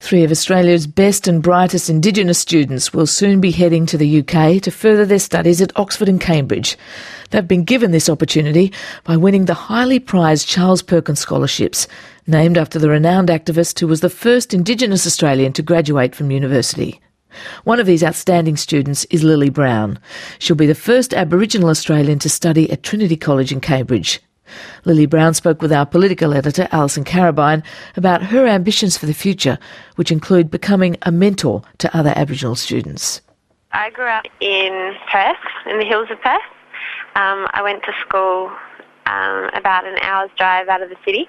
Three of Australia's best and brightest Indigenous students will soon be heading to the UK to further their studies at Oxford and Cambridge. They've been given this opportunity by winning the highly prized Charles Perkins Scholarships, named after the renowned activist who was the first Indigenous Australian to graduate from university. One of these outstanding students is Lily Brown. She'll be the first Aboriginal Australian to study at Trinity College in Cambridge. Lily Brown spoke with our political editor, Alison Carabine, about her ambitions for the future, which include becoming a mentor to other Aboriginal students. I grew up in Perth, in the hills of Perth. I went to school about an hour's drive out of the city.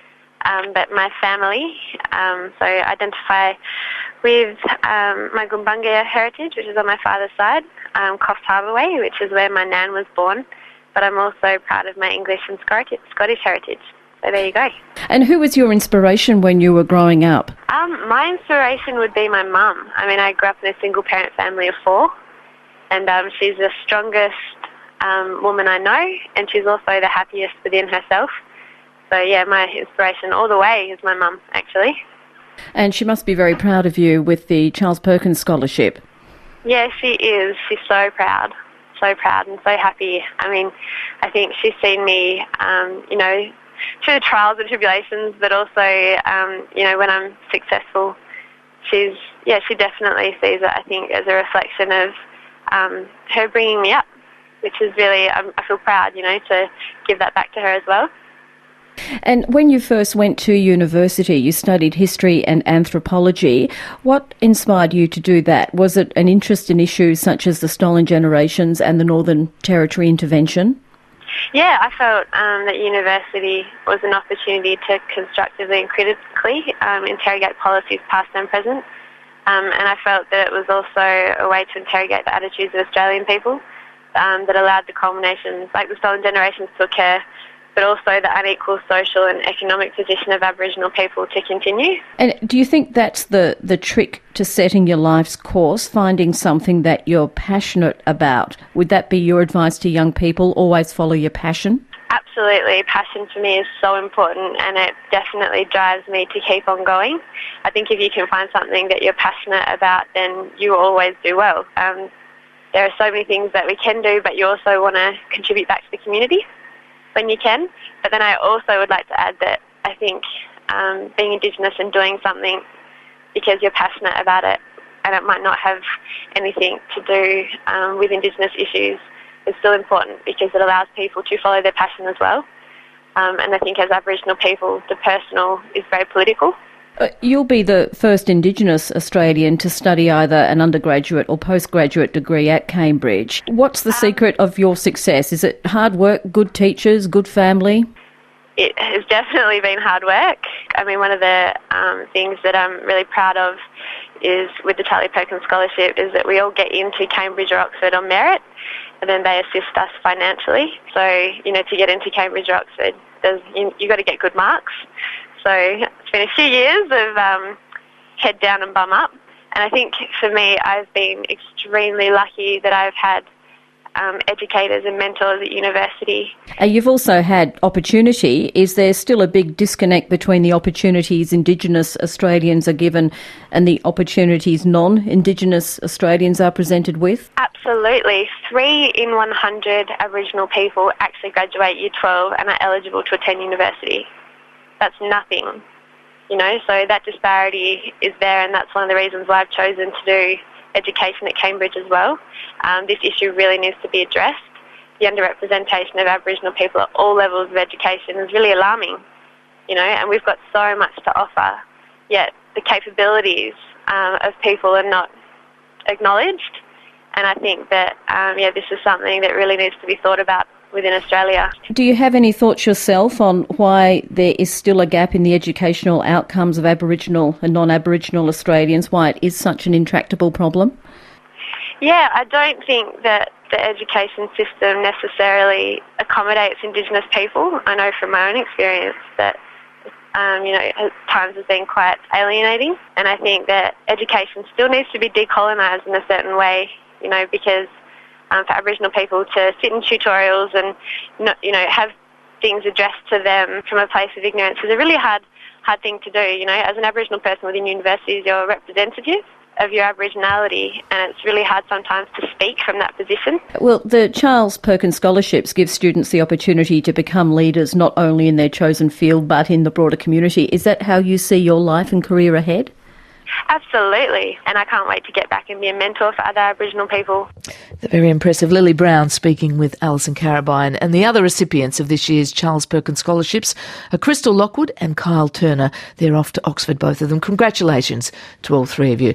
But my family, so I identify with my Gumbanga heritage, which is on my father's side, Coffs Harbour Way, which is where my nan was born. But I'm also proud of my English and Scottish heritage. So there you go. And who was your inspiration when you were growing up? My inspiration would be my mum. I mean, I grew up in a single-parent family of 4, and she's the strongest woman I know, and she's also the happiest within herself. So, yeah, my inspiration all the way is my mum, actually. And she must be very proud of you with the Charles Perkins Scholarship. Yeah, she is. She's so proud. So proud and so happy. I mean, I think she's seen me, through the trials and tribulations, but also, when I'm successful, she definitely sees it, I think, as a reflection of her bringing me up, which is really, I feel proud, to give that back to her as well. And when you first went to university, you studied history and anthropology. What inspired you to do that? Was it an interest in issues such as the stolen generations and the Northern Territory intervention? Yeah, I felt that university was an opportunity to constructively and critically interrogate policies past and present. And I felt that it was also a way to interrogate the attitudes of Australian people that allowed the culminations, like the stolen generations, to occur, but also the unequal social and economic position of Aboriginal people to continue. And do you think that's the trick to setting your life's course, finding something that you're passionate about? Would that be your advice to young people, always follow your passion? Absolutely. Passion for me is so important, and it definitely drives me to keep on going. I think if you can find something that you're passionate about, then you always do well. There are so many things that we can do, but you also want to contribute back to the community when you can. But then I also would like to add that I think being Indigenous and doing something because you're passionate about it, and it might not have anything to do with Indigenous issues, is still important because it allows people to follow their passion as well. And I think as Aboriginal people, the personal is very political. You'll be the first Indigenous Australian to study either an undergraduate or postgraduate degree at Cambridge. What's the secret of your success? Is it hard work, good teachers, good family? It has definitely been hard work. I mean, one of the things that I'm really proud of is with the Charlie Perkins Scholarship is that we all get into Cambridge or Oxford on merit, and then they assist us financially. So, to get into Cambridge or Oxford, you've got to get good marks. So it's been a few years of head down and bum up. And I think for me, I've been extremely lucky that I've had educators and mentors at university. You've also had opportunity. Is there still a big disconnect between the opportunities Indigenous Australians are given and the opportunities non-Indigenous Australians are presented with? Absolutely. 3 in 100 Aboriginal people actually graduate Year 12 and are eligible to attend university. That's nothing, so that disparity is there, and that's one of the reasons why I've chosen to do education at Cambridge as well. This issue really needs to be addressed. The underrepresentation of Aboriginal people at all levels of education is really alarming, and we've got so much to offer, yet the capabilities of people are not acknowledged, and I think that, this is something that really needs to be thought about within Australia. Do you have any thoughts yourself on why there is still a gap in the educational outcomes of Aboriginal and non-Aboriginal Australians, why it is such an intractable problem? Yeah, I don't think that the education system necessarily accommodates Indigenous people. I know from my own experience that, at times has been quite alienating, and I think that education still needs to be decolonised in a certain way, because for Aboriginal people to sit in tutorials and have things addressed to them from a place of ignorance is a really hard hard thing to do. You know, as an Aboriginal person within universities, you're representative of your Aboriginality, and it's really hard sometimes to speak from that position. Well, the Charles Perkins Scholarships give students the opportunity to become leaders not only in their chosen field but in the broader community. Is that how you see your life and career ahead? Absolutely, and I can't wait to get back and be a mentor for other Aboriginal people. The very impressive Lily Brown speaking with Alison Carabine. And the other recipients of this year's Charles Perkins Scholarships are Crystal Lockwood and Kyle Turner. They're off to Oxford, both of them. Congratulations to all three of you.